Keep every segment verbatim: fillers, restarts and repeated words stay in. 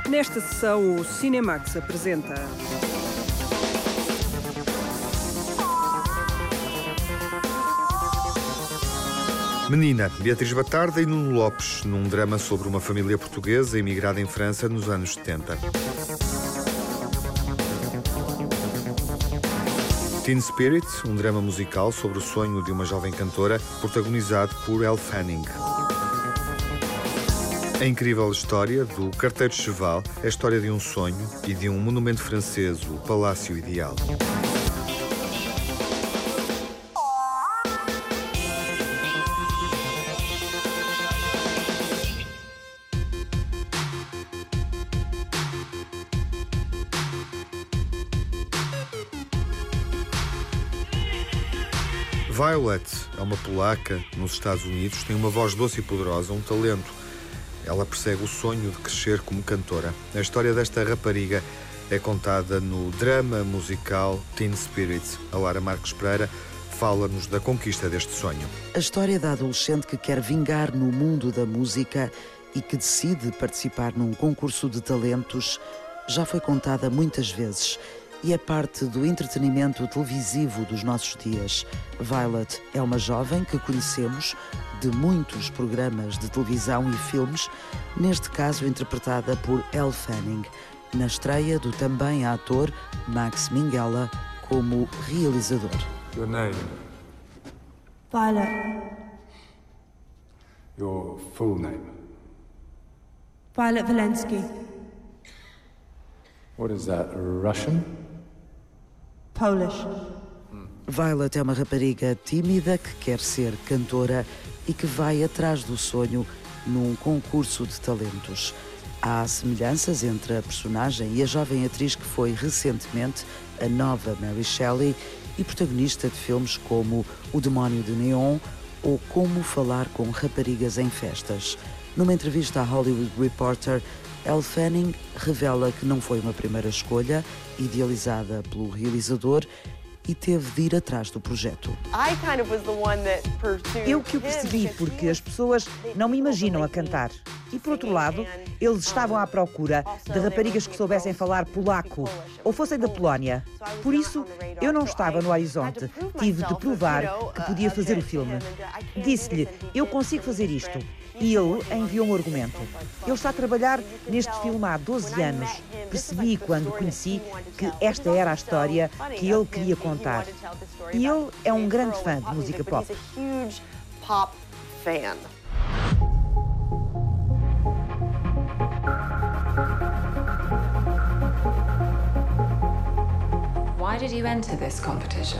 Nesta sessão, o Cinemax apresenta... Menina, Beatriz Batarda e Nuno Lopes, num drama sobre uma família portuguesa emigrada em França nos anos setenta. Teen Spirit, um drama musical sobre o sonho de uma jovem cantora, protagonizado por Elle Fanning. A incrível história do Carteiro Cheval é a história de um sonho e de um monumento francês, o Palácio Ideal. Violet é uma polaca nos Estados Unidos, tem uma voz doce e poderosa, um talento. Ela persegue o sonho de crescer como cantora. A história desta rapariga é contada no drama musical Teen Spirit. A Lara Marques Pereira fala-nos da conquista deste sonho. A história da adolescente que quer vingar no mundo da música e que decide participar num concurso de talentos já foi contada muitas vezes. E é parte do entretenimento televisivo dos nossos dias. Violet é uma jovem que conhecemos de muitos programas de televisão e filmes, neste caso interpretada por Elle Fanning, na estreia do também ator Max Minghella como realizador. Your name? Violet. Your full name? Violet Valensky. What is that, Russian? Polish. Violet é uma rapariga tímida que quer ser cantora e que vai atrás do sonho num concurso de talentos. Há semelhanças entre a personagem e a jovem atriz que foi recentemente a nova Mary Shelley e protagonista de filmes como O Demónio de Neon ou Como Falar com Raparigas em Festas. Numa entrevista à Hollywood Reporter, Elle Fanning revela que não foi uma primeira escolha, idealizada pelo realizador, e teve de ir atrás do projeto. Eu que o percebi, porque as pessoas não me imaginam a cantar. E, por outro lado, eles estavam à procura de raparigas que soubessem falar polaco ou fossem da Polónia. Por isso, eu não estava no horizonte. Tive de provar que podia fazer o filme. Disse-lhe, eu consigo fazer isto. E ele enviou um argumento. Ele está a trabalhar neste filme há doze anos. Percebi, quando o conheci, que esta era a história que ele queria contar. E ele é um grande fã de música pop. Why did you enter this competition?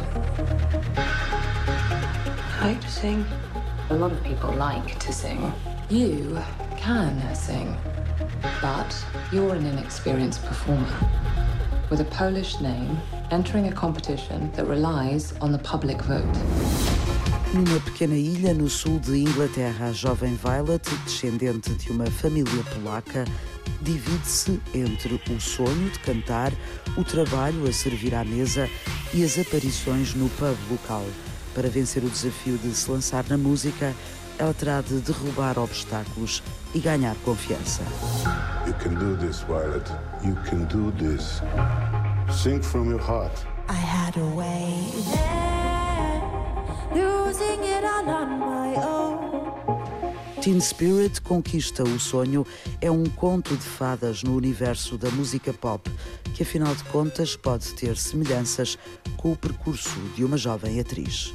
I like to sing. A lot of people like to sing. You can sing, but you're an inexperienced performer. With a Polish name, entering a competition that relies on the public vote. Numa pequena ilha no sul de Inglaterra, a jovem Violet, descendente de uma família polaca, divide-se entre o sonho de cantar, o trabalho a servir à mesa e as aparições no pub local. Para vencer o desafio de se lançar na música, ela terá de derrubar obstáculos e ganhar confiança. You can do this, Violet. You can do this. Sing from your heart. I had a way there, losing it all on my own. Teen Spirit Conquista o Sonho é um conto de fadas no universo da música pop, que afinal de contas pode ter semelhanças com o percurso de uma jovem atriz.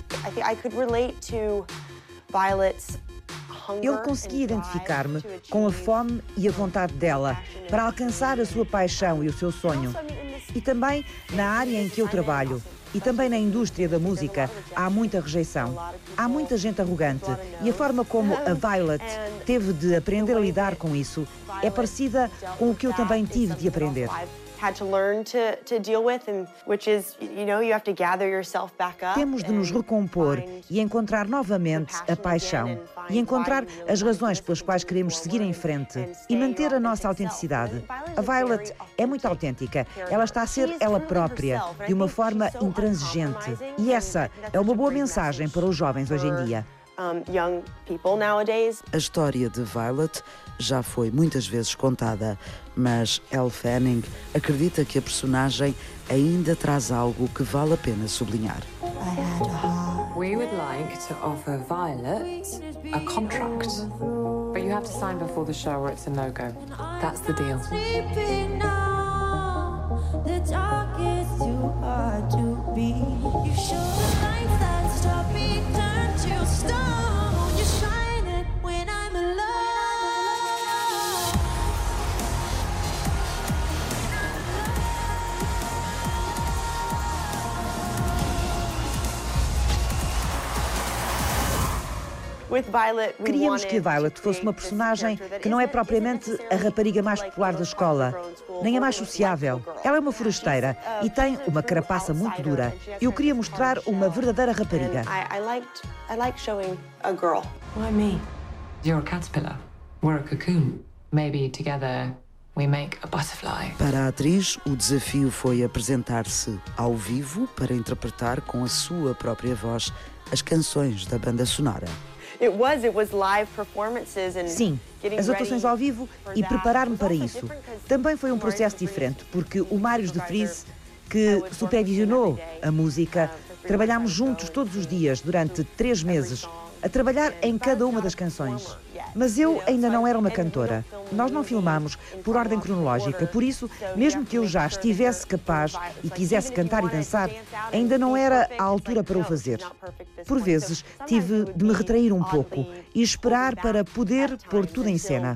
Eu consegui identificar-me com a fome e a vontade dela para alcançar a sua paixão e o seu sonho. E também na área em que eu trabalho. E também na indústria da música há muita rejeição. Há muita gente arrogante. E a forma como a Violet teve de aprender a lidar com isso é parecida com o que eu também tive de aprender. Temos de nos recompor e encontrar novamente a paixão e encontrar as razões pelas quais queremos seguir em frente e manter a nossa autenticidade. A Violet é muito autêntica. Ela está a ser ela própria, de uma forma intransigente. E essa é uma boa mensagem para os jovens hoje em dia. A história de Violet já foi muitas vezes contada, mas Elle Fanning acredita que a personagem ainda traz algo que vale a pena sublinhar. We would like to offer Violet a contract, but you have to sign before the show or it's a no-go. That's the deal. The dark is too hard to beat. You show the lights that stop me turn to stone. You shine it when I'm alone. Queríamos que a Violet fosse uma personagem que não é propriamente a rapariga mais popular da escola, nem a mais sociável. Ela é uma forasteira e tem uma carapaça muito dura. Eu queria mostrar uma verdadeira rapariga. Why me? You're a caterpillar. We're a cocoon. Maybe together we make a butterfly. Para a atriz, o desafio foi apresentar-se ao vivo para interpretar com a sua própria voz as canções da banda sonora. Sim, as atuações ao vivo e preparar-me para isso. Também foi um processo diferente, porque o Marius de Vries, que supervisionou a música, trabalhámos juntos todos os dias durante três meses, a trabalhar em cada uma das canções. Mas eu ainda não era uma cantora. Nós não filmámos por ordem cronológica, por isso, mesmo que eu já estivesse capaz e quisesse cantar e dançar, ainda não era a altura para o fazer. Por vezes, tive de me retrair um pouco e esperar para poder pôr tudo em cena.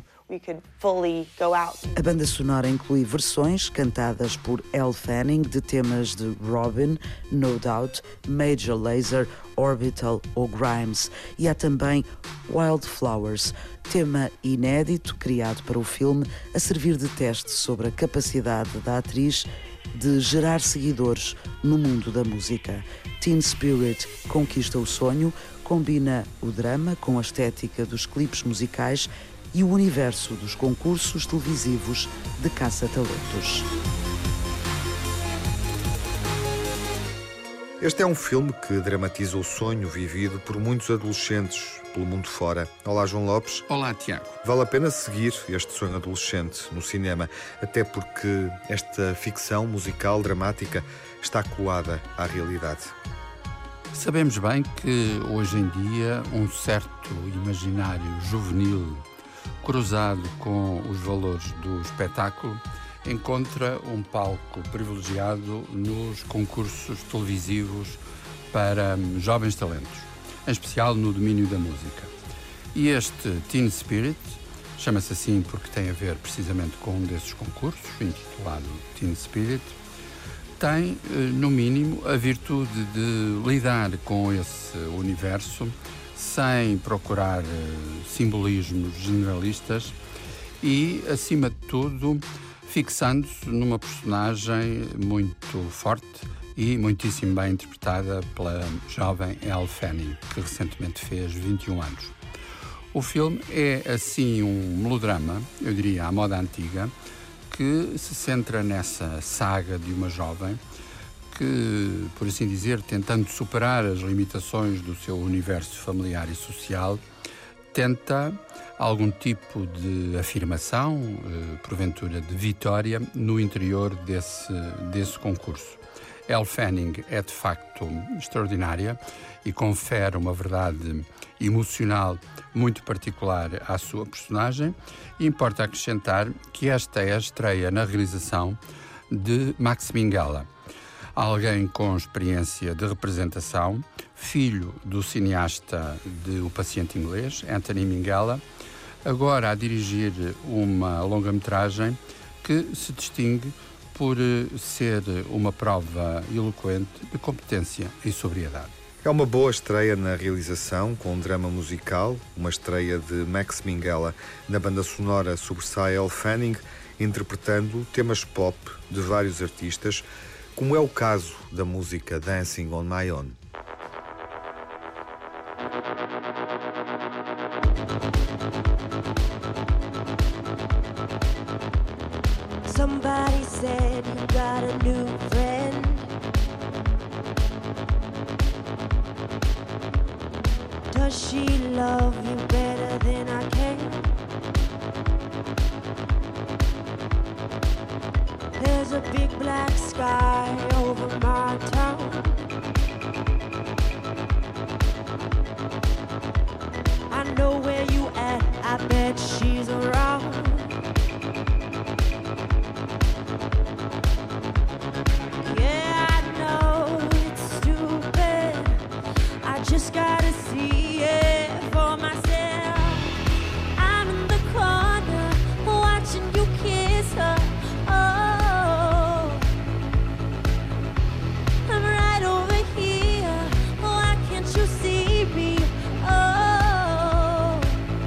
A banda sonora inclui versões cantadas por Elle Fanning de temas de Robin, No Doubt, Major Lazer, Orbital ou Grimes. E há também Wildflowers, tema inédito criado para o filme, a servir de teste sobre a capacidade da atriz de gerar seguidores no mundo da música. Teen Spirit conquista o sonho, combina o drama com a estética dos clipes musicais e o universo dos concursos televisivos de caça-talentos. Este é um filme que dramatiza o sonho vivido por muitos adolescentes pelo mundo fora. Olá, João Lopes. Olá, Tiago. Vale a pena seguir este sonho adolescente no cinema, até porque esta ficção musical dramática está colada à realidade. Sabemos bem que, hoje em dia, um certo imaginário juvenil cruzado com os valores do espetáculo, encontra um palco privilegiado nos concursos televisivos para jovens talentos, em especial no domínio da música. E este Teen Spirit, chama-se assim porque tem a ver precisamente com um desses concursos, intitulado Teen Spirit, tem, no mínimo, a virtude de lidar com esse universo sem procurar simbolismos generalistas e, acima de tudo, fixando-se numa personagem muito forte e muitíssimo bem interpretada pela jovem Elle Fanning, que recentemente fez vinte e um anos. O filme é, assim, um melodrama, eu diria, à moda antiga, que se centra nessa saga de uma jovem que, por assim dizer, tentando superar as limitações do seu universo familiar e social, tenta algum tipo de afirmação, eh, porventura de vitória, no interior desse, desse concurso. Elle Fanning é, de facto, extraordinária e confere uma verdade emocional muito particular à sua personagem. E importa acrescentar que esta é a estreia na realização de Max Minghella, alguém com experiência de representação, filho do cineasta de O Paciente Inglês, Anthony Minghella, agora a dirigir uma longa-metragem que se distingue por ser uma prova eloquente de competência e sobriedade. É uma boa estreia na realização, com um drama musical, uma estreia de Max Minghella. Na banda sonora sobressai Elle Fanning, interpretando temas pop de vários artistas, como é o caso da música Dancing on My Own. Somebody said you got a new friend. Does she love you better than I can? There's a big black sky over my town. I know where you at, I bet she's around. Yeah, I know it's stupid, I just gotta see it for myself. I'm in the corner, watching you kiss her. Oh, I'm right over here, why can't you see me? Oh,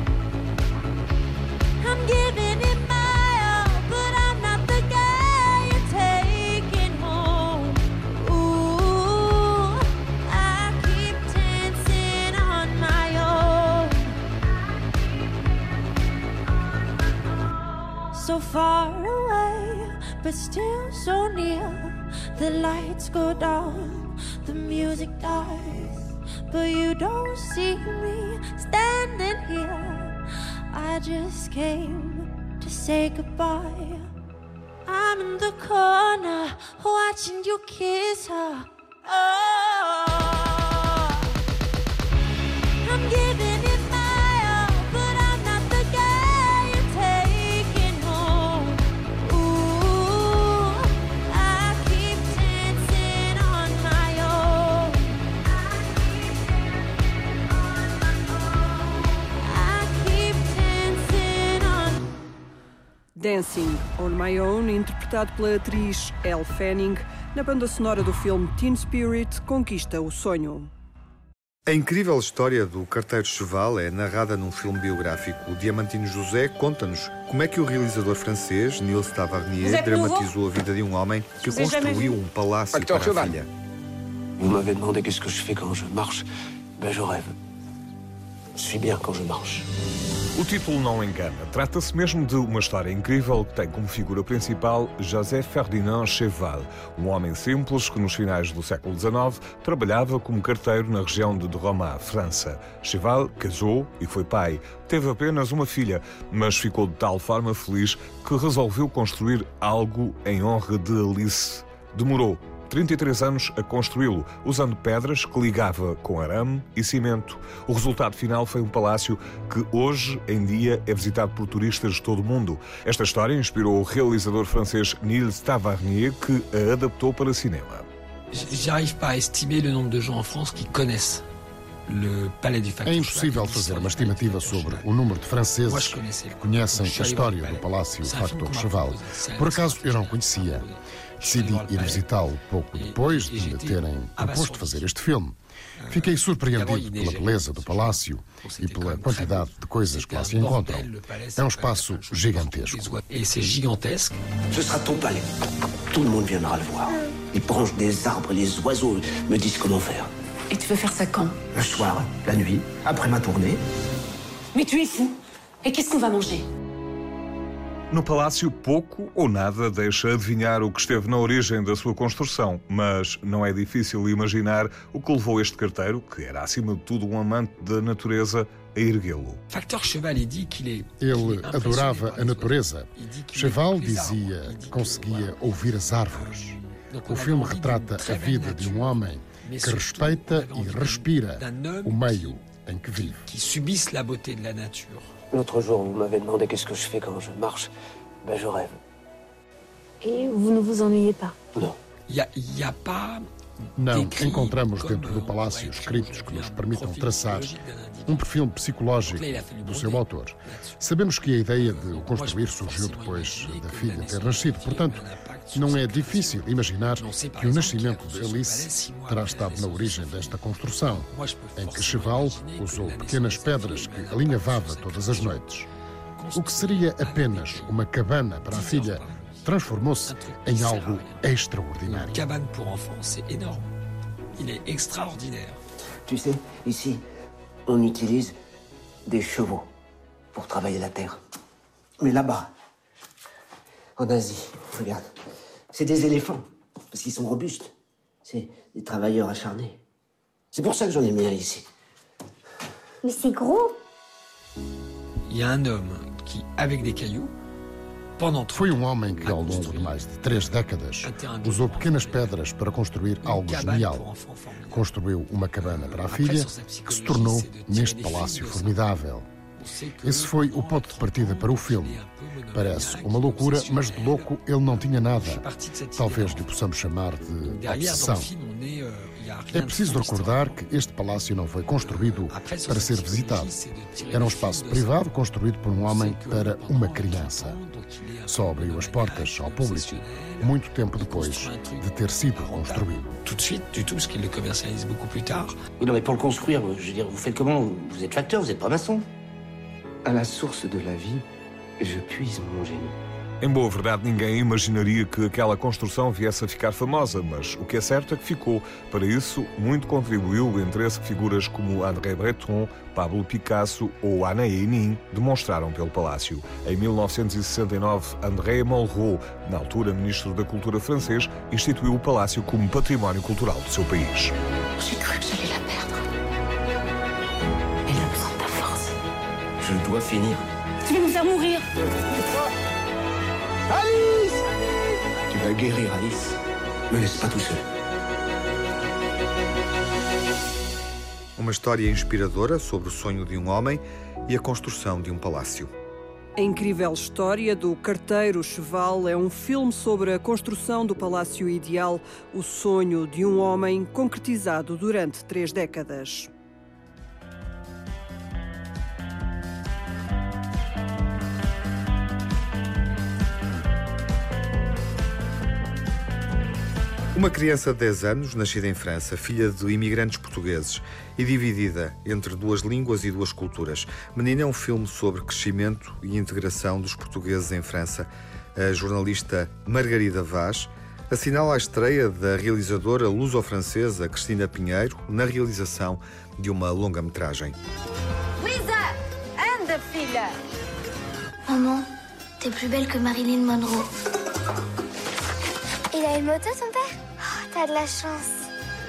I'm giving it my all, but I'm not the guy you're taking home. Ooh, I keep dancing on my own. So far away, but still so near. The lights go down, the music dies, but you don't see me standing here. I just came to say goodbye. I'm in the corner, watching you kiss her. Oh, I'm giving it my all, but I'm not the guy you're taking home. Ooh, I keep dancing on my own. I keep dancing on. Dancing on My Own, interpretado pela atriz Elle Fanning, na banda sonora do filme Teen Spirit, Conquista o Sonho. A incrível história do carteiro Cheval é narrada num filme biográfico. O Diamantino José conta-nos como é que o realizador francês, Nils Tavernier, dramatizou a vida de um homem que construiu um palácio para a filha. Vous m'avez demandé qu'est-ce que je fais quand je marche. Ben je rêve. Je suis bien quand je marche. O título não engana. Trata-se mesmo de uma história incrível que tem como figura principal José Ferdinand Cheval, um homem simples que nos finais do século dezenove trabalhava como carteiro na região de Drôme, França. Cheval casou e foi pai. Teve apenas uma filha, mas ficou de tal forma feliz que resolveu construir algo em honra de Alice. Demorou trinta e três anos a construí-lo, usando pedras que ligava com arame e cimento. O resultado final foi um palácio que hoje em dia é visitado por turistas de todo o mundo. Esta história inspirou o realizador francês Nils Tavernier, que a adaptou para cinema. J'arrive pas à estimer le nombre de gens en France qui connaissent le palais du Facteur. É impossível fazer uma estimativa sobre o número de franceses que conhecem a história do Palácio Facteur Cheval. Por acaso eu não conhecia. Decidi ir visitá-lo pouco depois de me terem proposto fazer este filme. Fiquei surpreendido pela beleza do palácio e pela quantidade de coisas que lá se encontram. É um espaço gigantesco. Et c'est gigantesque. Ce sera ton palais. Tout le monde viendra le voir. Les branches des arbres, les oiseaux me disent comment faire. Et tu veux faire ça quand? Le soir, la nuit, après ma tournée. Mais tu es fou. Et qu'est-ce qu'on va manger? No palácio, pouco ou nada deixa adivinhar o que esteve na origem da sua construção, mas não é difícil imaginar o que levou este carteiro, que era acima de tudo um amante da natureza, a erguê-lo. Ele adorava a natureza. Cheval dizia que conseguia ouvir as árvores. O filme retrata a vida de um homem que respeita e respira o meio em que vive. L'autre jour, vous m'avez demandé qu'est-ce que je fais quand je marche. Ben, je rêve. Et vous ne vous ennuyez pas? Non. Y a, y a pas... Não encontramos dentro do palácio escritos que nos permitam traçar um perfil psicológico do seu autor. Sabemos que a ideia de o construir surgiu depois da filha ter nascido, portanto, não é difícil imaginar que o nascimento de Alice terá estado na origem desta construção, em que Cheval usou pequenas pedras que alinhavava todas as noites. O que seria apenas uma cabana para a filha transformou-se em algo extraordinário. Cabane pour enfants, c'est énorme. Il est extraordinaire. Tu sais, ici, on utilise des chevaux pour travailler la terre. Mais là-bas, en Asie, regarde, c'est des éléphants, parce qu'ils sont robustes. C'est des travailleurs acharnés. C'est pour ça que j'en ai mis un ici. Mais c'est gros. Il y a un homme qui, avec des cailloux, Foi um homem que, ao longo de mais de três décadas, usou pequenas pedras para construir algo genial. Construiu uma cabana para a filha, que se tornou neste palácio formidável. Esse foi o ponto de partida para o filme. Parece uma loucura, mas de louco ele não tinha nada. Talvez lhe possamos chamar de obsessão. É preciso recordar que este palácio não foi construído para ser visitado. Era um espaço privado construído por um homem para uma criança. Só abriu as portas ao público muito tempo depois de ter sido construído. Tout de suite, du tout, parce qu'il le commercialise beaucoup plus tard. Oui, non, mais pour le construire, je veux dire, vous faites comment? Vous êtes facteur, vous êtes pas maçon? À la source de la vie, je puise mon génie. Em boa verdade, ninguém imaginaria que aquela construção viesse a ficar famosa, mas o que é certo é que ficou. Para isso, muito contribuiu o interesse que figuras como André Breton, Pablo Picasso ou Anna Nin demonstraram pelo palácio. Em mil novecentos e sessenta e nove, André Malraux, na altura ministro da Cultura francês, instituiu o palácio como património cultural do seu país. J'ai cru que j'allais la perdre. Elle a besoin de ta force. Je dois finir. Tu vas nous faire mourir. Alice! Tu vas guérir, Alice. Me laisse pas tout seul. Uma história inspiradora sobre o sonho de um homem e a construção de um palácio. A incrível história do Carteiro Cheval é um filme sobre a construção do palácio ideal, o sonho de um homem concretizado durante três décadas. Uma criança de dez anos, nascida em França, filha de imigrantes portugueses e dividida entre duas línguas e duas culturas. Menina é um filme sobre crescimento e integração dos portugueses em França. A jornalista Margarida Vaz assinala a estreia da realizadora luso-francesa Cristina Pinheiro na realização de uma longa-metragem. Lisa, anda, filha. Maman, t'es plus belle que Marilyn Monroe. Il a une moto, son père? Oh, t'as de la chance.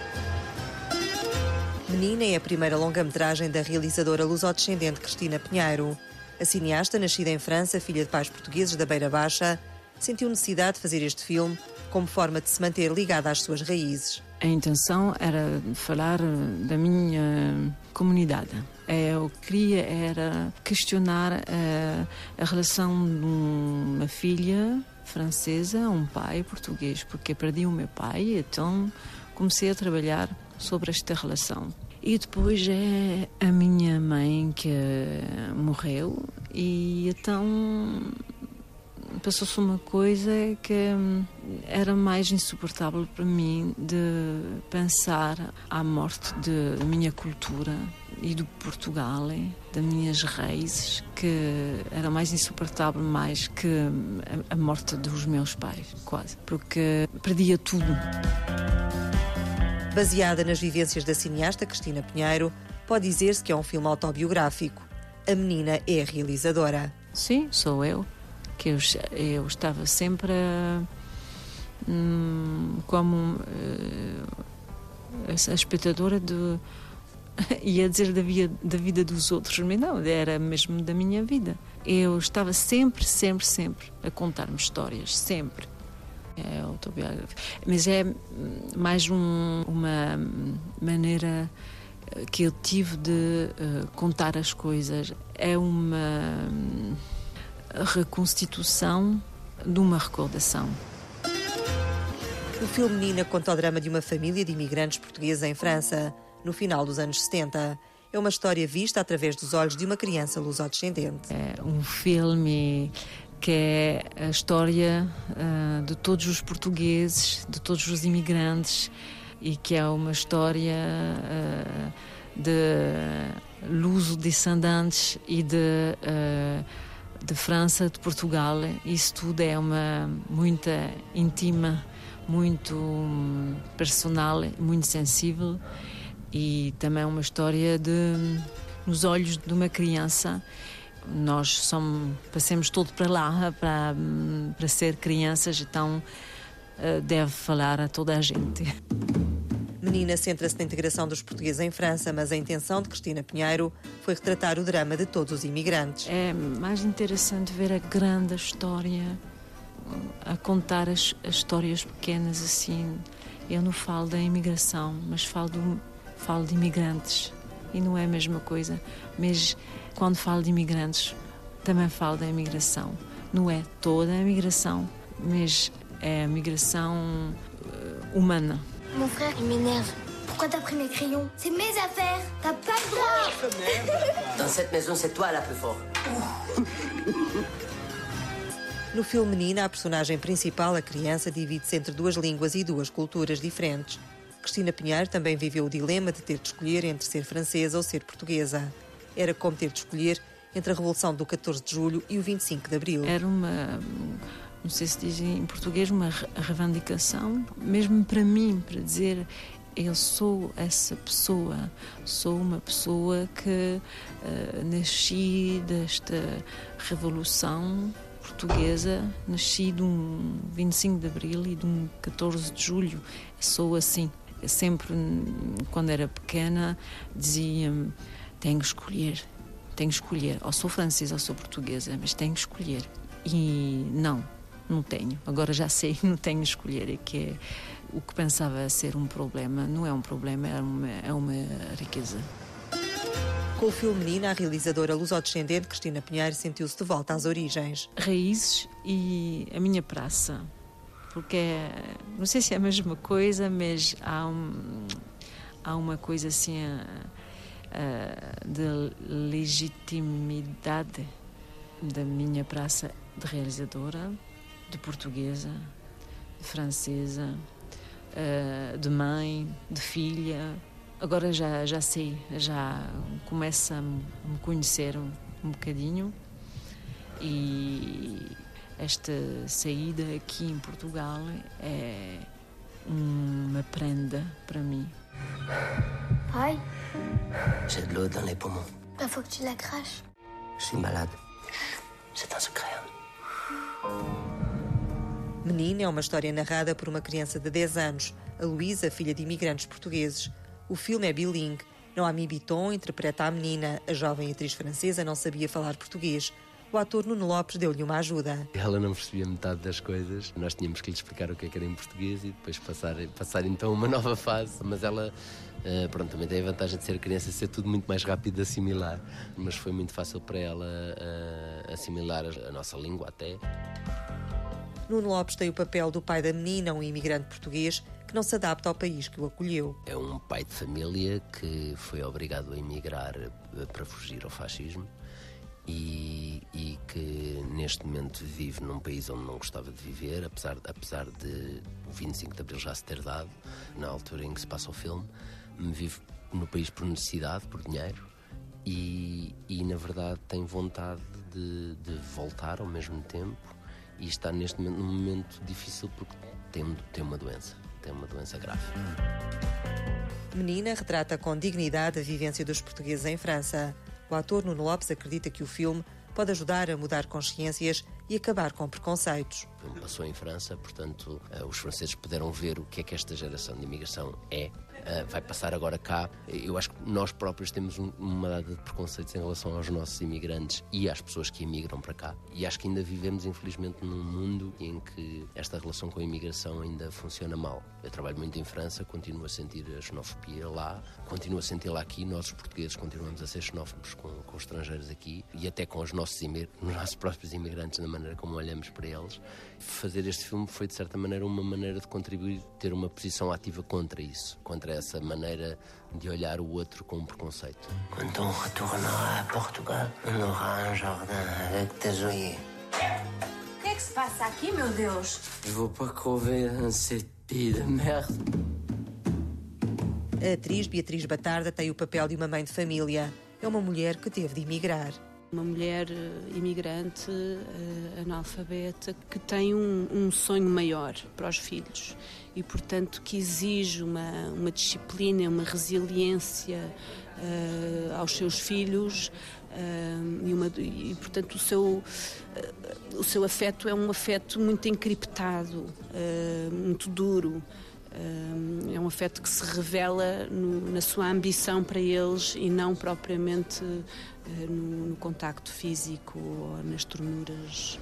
Menina é a primeira longa-metragem da realizadora luso-descendente Cristina Pinheiro. A cineasta, nascida em França, filha de pais portugueses da Beira Baixa, sentiu necessidade de fazer este filme como forma de se manter ligada às suas raízes. A intenção era falar da minha comunidade. Eu queria era questionar a, a relação de uma filha francesa, um pai português, porque perdi o meu pai, então comecei a trabalhar sobre esta relação. E depois é a minha mãe que morreu e então passou-se uma coisa que era mais insuportável para mim de pensar à morte de, da minha cultura e do Portugal, das minhas raízes, que era mais insuportável mais que a, a morte dos meus pais, quase, porque perdia tudo. Baseada nas vivências da cineasta Cristina Pinheiro, pode dizer-se que é um filme autobiográfico. A menina é a realizadora. Sim, sou eu. Que eu, eu estava sempre hum, como uh, a espectadora de ia dizer da, via, da vida dos outros, mas não, era mesmo da minha vida. Eu estava sempre, sempre, sempre a contar-me histórias, sempre. É autobiográfico. Mas é mais um, uma maneira que eu tive de uh, contar as coisas. É uma reconstituição de uma recordação. O filme Menina conta o drama de uma família de imigrantes portugueses em França, no final dos anos setenta. É uma história vista através dos olhos de uma criança luso-descendente. É um filme que é a história uh, de todos os portugueses, de todos os imigrantes, e que é uma história uh, de luso-descendentes e de... Uh, de França, de Portugal. Isso tudo é uma muito íntima, muito personal, muito sensível e também uma história de nos olhos de uma criança. Nós somos, passamos todo para lá para, para ser crianças, então deve falar a toda a gente. Menina centra-se na integração dos portugueses em França, mas a intenção de Cristina Pinheiro foi retratar o drama de todos os imigrantes. É mais interessante ver a grande história, a contar as, as histórias pequenas assim. Eu não falo da imigração, mas falo, do, falo de imigrantes. E não é a mesma coisa. Mas quando falo de imigrantes, também falo da imigração. Não é toda a imigração, mas é a migração uh, humana. Mon frère, il m'énerve. Pourquoi t'as pris mes crayons? C'est mes affaires. T'as pas le droit. Dans cette maison, c'est toi la plus forte. No filme Menina, a personagem principal, a criança, divide-se entre duas línguas e duas culturas diferentes. Cristina Pinheiro também viveu o dilema de ter de escolher entre ser francesa ou ser portuguesa. Era como ter de escolher entre a Revolução do catorze de julho e o vinte e cinco de abril. Era uma, não sei se diz em português, uma reivindicação, mesmo para mim, para dizer eu sou essa pessoa, sou uma pessoa que uh, nasci desta Revolução portuguesa, nasci de um vinte e cinco de abril e de um catorze de julho, sou assim. Eu sempre, quando era pequena, dizia-me, tenho que escolher, tenho que escolher, ou sou francesa ou sou portuguesa, mas tenho que escolher. E não, não tenho. Agora já sei, não tenho que escolher, é que é, o que pensava ser um problema, não é um problema, é uma, é uma riqueza. Com o filme Menina, a realizadora lusodescendente Cristina Pinheiro sentiu-se de volta às origens. Raízes e a minha praça, porque é, não sei se é a mesma coisa, mas há, um, há uma coisa assim uh, de legitimidade da minha praça de realizadora, de portuguesa, de francesa, uh, de mãe, de filha. Agora já, já sei, já começa a me conhecer um, um bocadinho e esta saída aqui em Portugal é uma prenda para mim. Pai? J'ai de l'eau dans les poumons. Il faut que tu la craches. Je suis malade. C'est un secret. Menina é uma história narrada por uma criança de dez anos, a Luísa, filha de imigrantes portugueses. O filme é bilingue. Noémie Bitton interpreta a menina. A jovem atriz francesa não sabia falar português. O ator Nuno Lopes deu-lhe uma ajuda. Ela não percebia metade das coisas. Nós tínhamos que lhe explicar o que é que era em português e depois passar, passar então uma nova fase. Mas ela, pronto, também tem a vantagem de ser criança e ser tudo muito mais rápido de assimilar. Mas foi muito fácil para ela assimilar a nossa língua até. Nuno Lopes tem o papel do pai da menina, um imigrante português que não se adapta ao país que o acolheu. É um pai de família que foi obrigado a emigrar para fugir ao fascismo e, e que neste momento vive num país onde não gostava de viver, apesar, apesar de o vinte e cinco de abril já se ter dado, na altura em que se passa o filme. Vive no país por necessidade, por dinheiro e, e na verdade tem vontade de, de voltar ao mesmo tempo e está neste momento num momento difícil porque tem, tem uma doença. Tem uma doença grave. Menina retrata com dignidade a vivência dos portugueses em França. O ator Nuno Lopes acredita que o filme pode ajudar a mudar consciências e acabar com preconceitos. O filme passou em França, portanto, os franceses puderam ver o que é que esta geração de imigração é. Vai passar agora cá. Eu acho que nós próprios temos uma data de preconceitos em relação aos nossos imigrantes e às pessoas que imigram para cá. E acho que ainda vivemos, infelizmente, num mundo em que esta relação com a imigração ainda funciona mal. Eu trabalho muito em França, continuo a sentir a xenofobia lá, continuo a senti-la aqui. Nós, os portugueses, continuamos a ser xenófobos com, com os estrangeiros aqui e até com os nossos, imig- os nossos próprios imigrantes, na maneira como olhamos para eles. Fazer este filme foi, de certa maneira, uma maneira de contribuir, ter uma posição ativa contra isso, contra essa maneira de olhar o outro com um preconceito. Quando on retournera a Portugal, on aura un jardin avec des œillets. O que é que se passa aqui, meu Deus? Je veux pas crever dans cette pays de merde. A atriz Beatriz Batarda tem o papel de uma mãe de família. É uma mulher que teve de emigrar. Uma mulher uh, imigrante, uh, analfabeta, que tem um, um sonho maior para os filhos e, portanto, que exige uma, uma disciplina, uma resiliência uh, aos seus filhos uh, e, uma, e, portanto, o seu, uh, o seu afeto é um afeto muito encriptado, uh, muito duro. É um afeto que se revela no, na sua ambição para eles e não propriamente no, no contacto físico ou nas ternuras.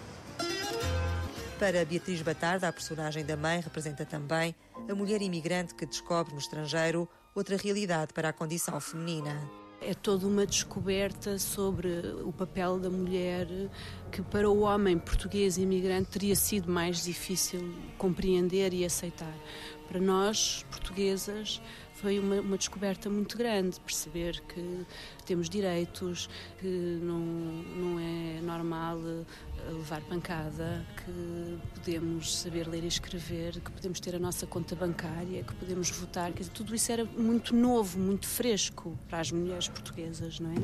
Para Beatriz Batarda, a personagem da mãe representa também a mulher imigrante que descobre no estrangeiro outra realidade para a condição feminina. É toda uma descoberta sobre o papel da mulher que para o homem português imigrante teria sido mais difícil compreender e aceitar. Para nós, portuguesas, foi uma, uma descoberta muito grande, perceber que temos direitos, que não, não é normal levar pancada, que podemos saber ler e escrever, que podemos ter a nossa conta bancária, que podemos votar. Quer dizer, tudo isso era muito novo, muito fresco para as mulheres portuguesas, não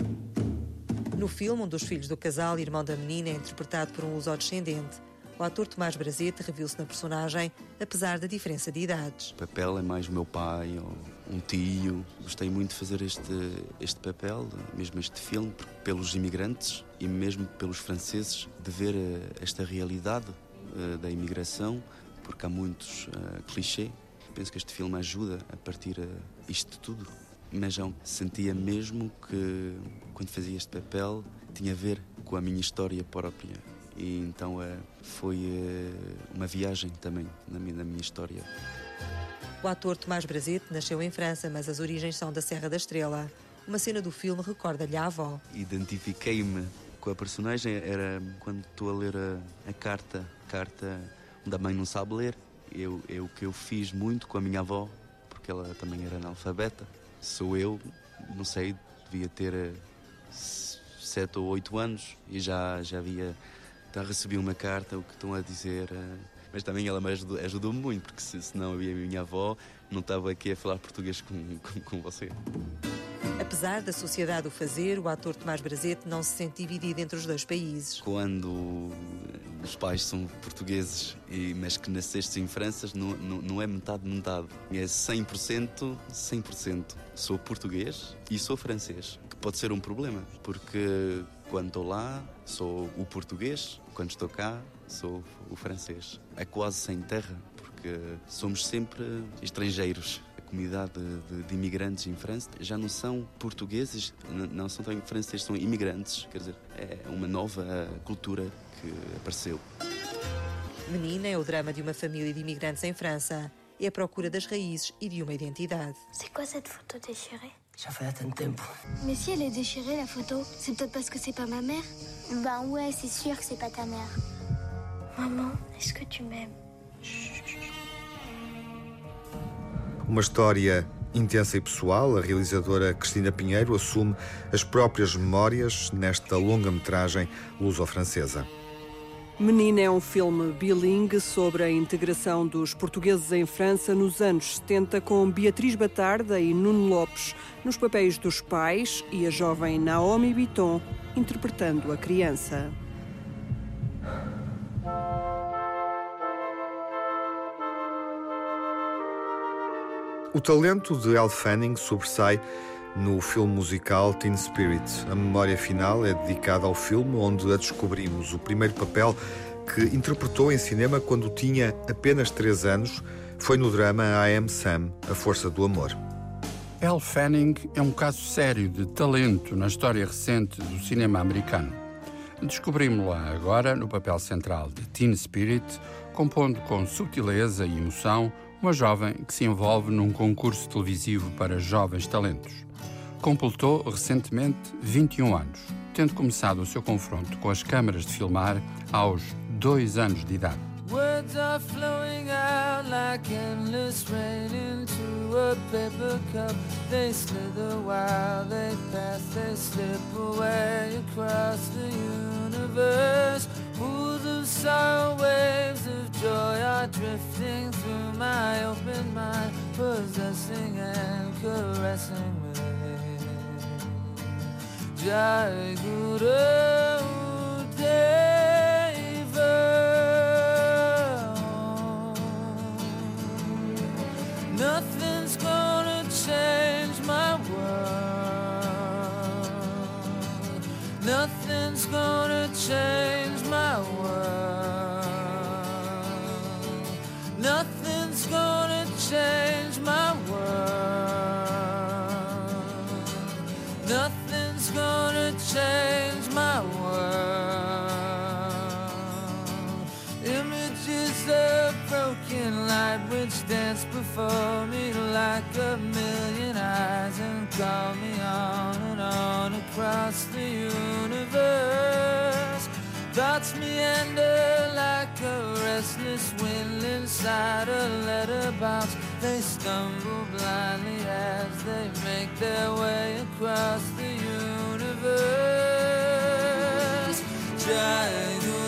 é? No filme, um dos filhos do casal, irmão da menina, é interpretado por um luso-descendente. O ator Tomás Brazete reviu-se na personagem, apesar da diferença de idades. O papel é mais o meu pai ou um tio. Gostei muito de fazer este, este papel, mesmo este filme, pelos imigrantes e mesmo pelos franceses, de ver esta realidade uh, da imigração, porque há muitos uh, clichês. Penso que este filme ajuda a partir uh, isto tudo. Mas eu sentia mesmo que, quando fazia este papel, tinha a ver com a minha história própria. E então uh, foi uh, uma viagem também na minha, na minha história. O ator Tomás Brazete nasceu em França, mas as origens são da Serra da Estrela. Uma cena do filme recorda-lhe a avó. Identifiquei-me com a personagem, era quando estou a ler a, a carta, carta onde a mãe não sabe ler. Eu, eu, o que eu fiz muito com a minha avó, porque ela também era analfabeta. Sou eu, não sei, devia ter uh, sete ou oito anos e já, já havia... Já recebi uma carta, o que estão a dizer, mas também ela me ajudou, ajudou-me muito, porque se, senão eu e a minha avó não estava aqui a falar português com, com, com você. Apesar da sociedade o fazer, o ator Tomás Brazete não se sente dividido entre os dois países. Quando os pais são portugueses, e, mas que nasceste em França, não, não, não é metade, metade. É cem por cento, cem por cento. Sou português e sou francês, que pode ser um problema, porque quando estou lá, sou o português, quando estou cá, sou o francês. É quase sem terra, porque somos sempre estrangeiros. A comunidade de, de imigrantes em França já não são portugueses, não são também franceses, são imigrantes. Quer dizer, é uma nova cultura que apareceu. Menina é o drama de uma família de imigrantes em França. É a procura das raízes e de uma identidade. C'est quoi cette photo déchirée? Já foi há tanto tempo. Mais si elle est déchirée, la photo, c'est peut-être parce que c'est pas ma mère? Ben ouais, c'est sûr que c'est pas ta mère. Maman, est-ce que tu m'aimes? Uma história intensa e pessoal, a realizadora Cristina Pinheiro assume as próprias memórias nesta longa-metragem luso-francesa. Menina é um filme bilingue sobre a integração dos portugueses em França nos anos setenta, com Beatriz Batarda e Nuno Lopes nos papéis dos pais e a jovem Naomi Bitton interpretando a criança. O talento de Elle Fanning sobressai no filme musical Teen Spirit. A memória final é dedicada ao filme onde a descobrimos, o primeiro papel que interpretou em cinema quando tinha apenas três anos foi no drama I Am Sam, A Força do Amor. Elle Fanning é um caso sério de talento na história recente do cinema americano. Descobrimos-la agora no papel central de Teen Spirit, compondo com subtileza e emoção uma jovem que se envolve num concurso televisivo para jovens talentos. Completou recentemente vinte e um anos, tendo começado o seu confronto com as câmaras de filmar aos dois anos de idade. Words are flowing out like endless rain into a paper cup. They slither while they pass, they slip away across the universe. Pools of sorrow, waves of joy are drifting through my open mind, possessing and caressing me. Jai Guru Deva. Nothing's gonna change my world. Nothing's gonna change my world. Nothing's gonna change my world. Images of broken light which dance before me like a million eyes and call me on and on across the universe. Thoughts meander like a restless wind inside a letterbox. They stumble blindly as they make their way across the universe. Trying to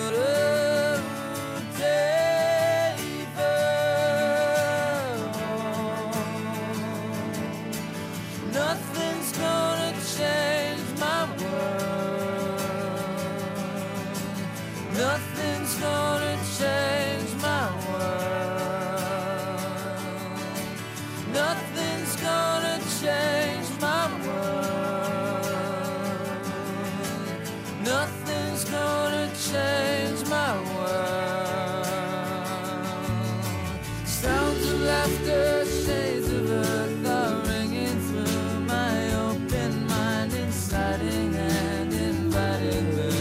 nothing's gonna change my world. Nothing's gonna change my world. Nothing's gonna change my world. Nothing's gonna change my world. Sounds of laughter, shades of earth are ringing through my open mind, inciting and inviting me.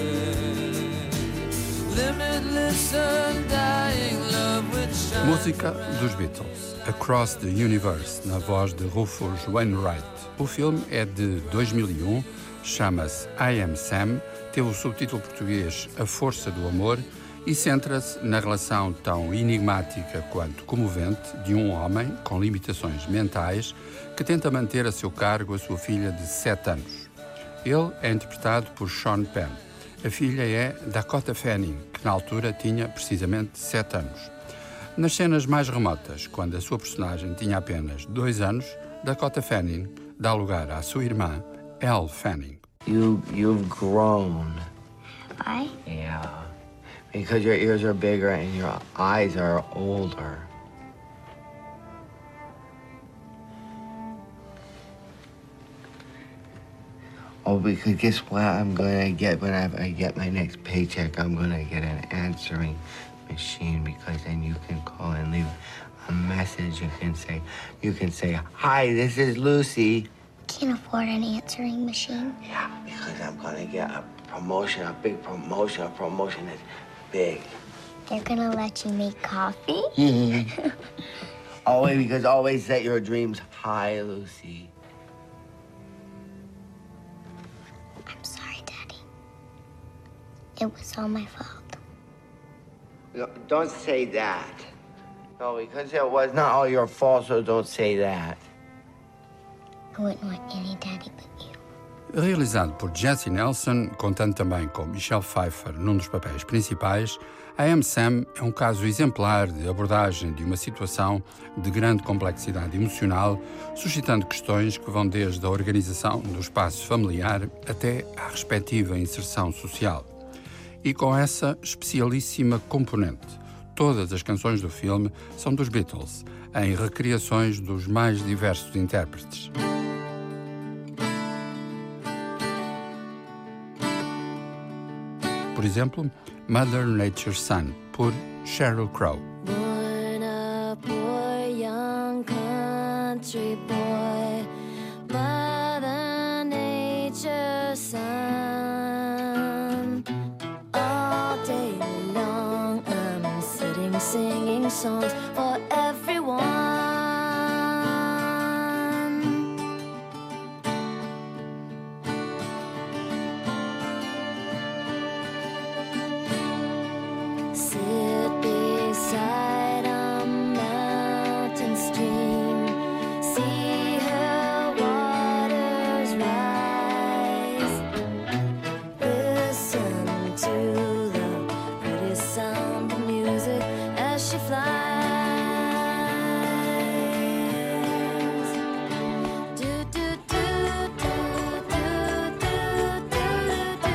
Limitless, undying love which shines. Música dos Beatles, Across the Universe, na voz de Rufus Wainwright. O filme é de dois mil e um, chama-se I Am Sam, teve o subtítulo português A Força do Amor e centra-se na relação tão enigmática quanto comovente de um homem com limitações mentais que tenta manter a seu cargo a sua filha de sete anos. Ele é interpretado por Sean Penn. A filha é Dakota Fanning, que na altura tinha precisamente sete anos. Nas cenas mais remotas, quando a sua personagem tinha apenas dois anos, Dakota Fanning dá lugar à sua irmã, Elle Fanning. You, you've grown. I? Yeah. Because your ears are bigger and your eyes are older. Oh, because guess what I'm gonna get when I, I get my next paycheck? I'm gonna get an answering machine, because then you can call and leave a message. You can say, you can say, hi, this is Lucy. Can't afford an answering machine. Yeah, because I'm gonna get a promotion, a big promotion, a promotion that's big. They're gonna let you make coffee? Always, because always set your dreams high, Lucy. I'm sorry, Daddy. It was all my fault. No, don't say that. No, because it was not all your fault, so don't say that. I wouldn't want any daddy but you. Realizado por Jesse Nelson, contando também com Michelle Pfeiffer num dos papéis principais, I Am Sam é um caso exemplar de abordagem de uma situação de grande complexidade emocional, suscitando questões que vão desde a organização do espaço familiar até à respectiva inserção social. E com essa especialíssima componente, todas as canções do filme são dos Beatles, em recriações dos mais diversos intérpretes. Por exemplo, Mother Nature's Son, por Sheryl Crow. Born a poor young country boy, Mother Nature's son. All day long I'm sitting singing songs for everyone. Sit beside a mountain stream, see her waters rise. Listen to the pretty sound of music as she flies. Do do do do do do do do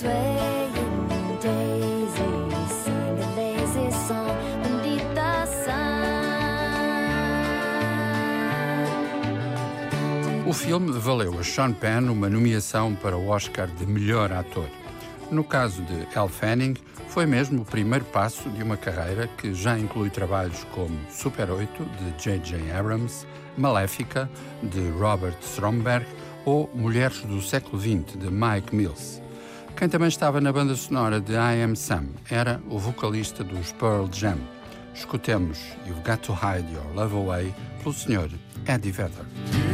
swaying daisies, sing a lazy song beneath the sun. O filme valeu a Sean Penn uma nomeação para o Oscar de melhor ator. No caso de Elle Fanning, foi mesmo o primeiro passo de uma carreira que já inclui trabalhos como Super oito, de J J Abrams, Maléfica, de Robert Stromberg, ou Mulheres do século vinte, de Mike Mills. Quem também estava na banda sonora de I Am Sam era o vocalista dos Pearl Jam. Escutemos You've Got to Hide Your Love Away, pelo senhor Eddie Vedder.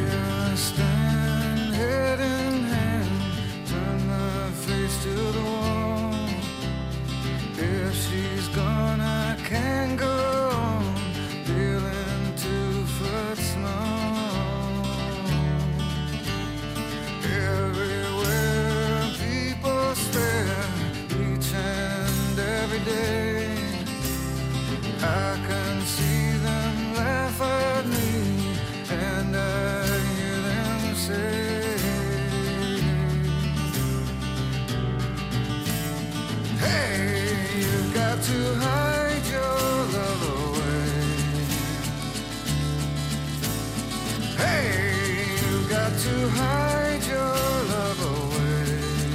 I can see them laugh at me, and I hear them say, hey, you've got to hide your love away. Hey, you've got to hide your love away.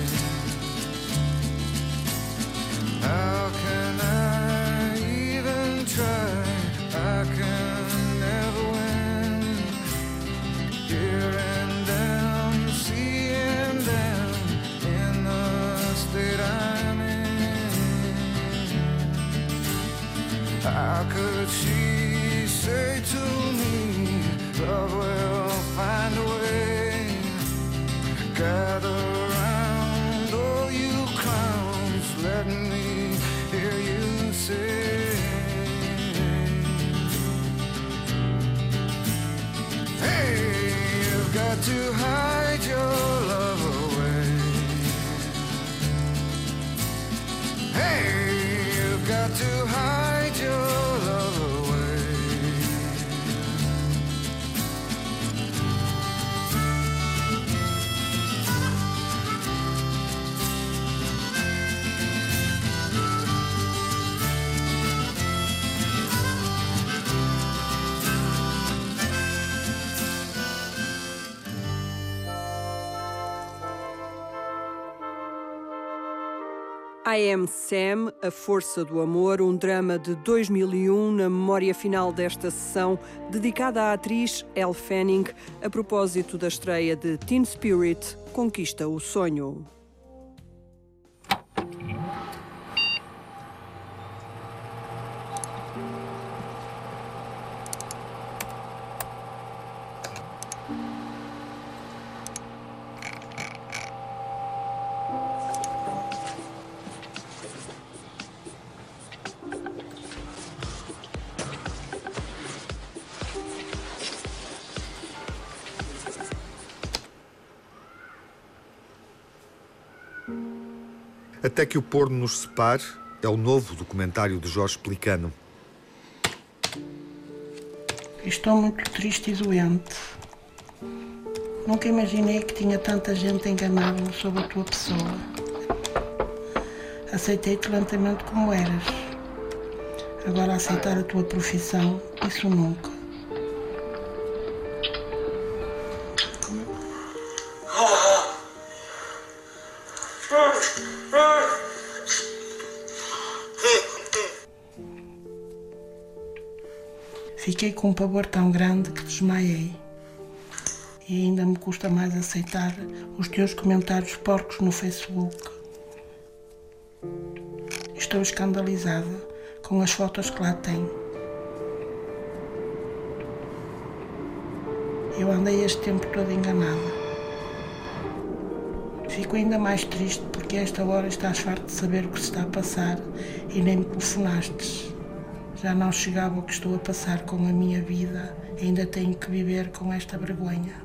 How can I even try? I can never win. Hearing them, seeing them in the state I'm in. How could she say to me, love will find a way? Gather round, all you clowns, let me hear you say, hey, you've got to hide your love away. Hey, you've got to hide your love away. I Am Sam, A Força do Amor, um drama de dois mil e um na memória final desta sessão, dedicada à atriz Elle Fanning, a propósito da estreia de Teen Spirit, Conquista o Sonho. Até que o pôr nos separe é o novo documentário de Jorge Pelicano. Estou muito triste e doente. Nunca imaginei que tinha tanta gente enganada sobre a tua pessoa. Aceitei-te lentamente como eras. Agora aceitar a tua profissão, isso nunca. Fiquei com um pavor tão grande que desmaiei. E ainda me custa mais aceitar os teus comentários porcos no Facebook. Estou escandalizada com as fotos que lá tem. Eu andei este tempo todo enganada. Fico ainda mais triste porque a esta hora estás farto de saber o que se está a passar e nem me telefonastes. Já não chegava o que estou a passar com a minha vida, ainda tenho que viver com esta vergonha.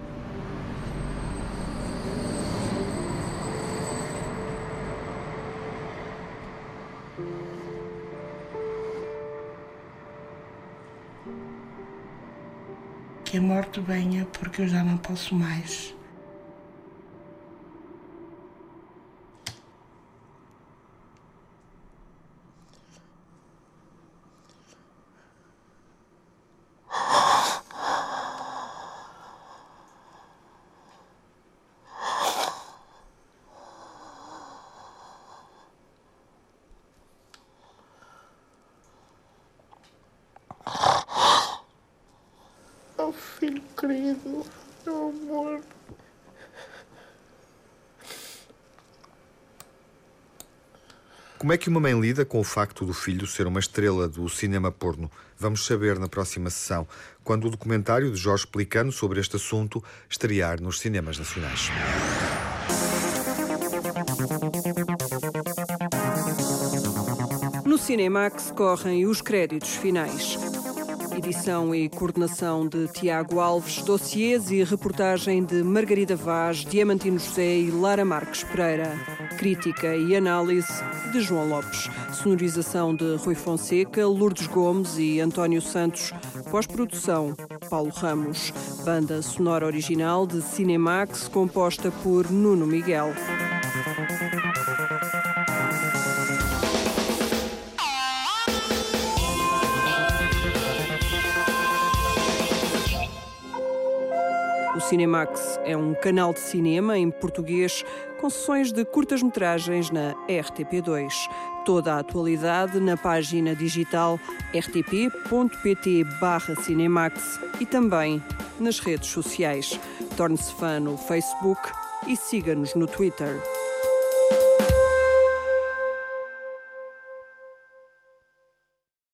Que a morte venha porque eu já não posso mais. filho querido, meu amor. Como é que uma mãe lida com o facto do filho ser uma estrela do cinema porno? Vamos saber na próxima sessão, quando o documentário de Jorge Pelicano sobre este assunto estrear nos cinemas nacionais. No Cinemax correm os créditos finais. Edição e coordenação de Tiago Alves, dossiês e reportagem de Margarida Vaz, Diamantino José e Lara Marques Pereira. Crítica e análise de João Lopes. Sonorização de Rui Fonseca, Lourdes Gomes e António Santos. Pós-produção, Paulo Ramos. Banda sonora original de Cinemax, composta por Nuno Miguel. O Cinemax é um canal de cinema em português com sessões de curtas-metragens na R T P dois. Toda a atualidade na página digital r t p ponto p t barra cinemax e também nas redes sociais. Torne-se fã no Facebook e siga-nos no Twitter.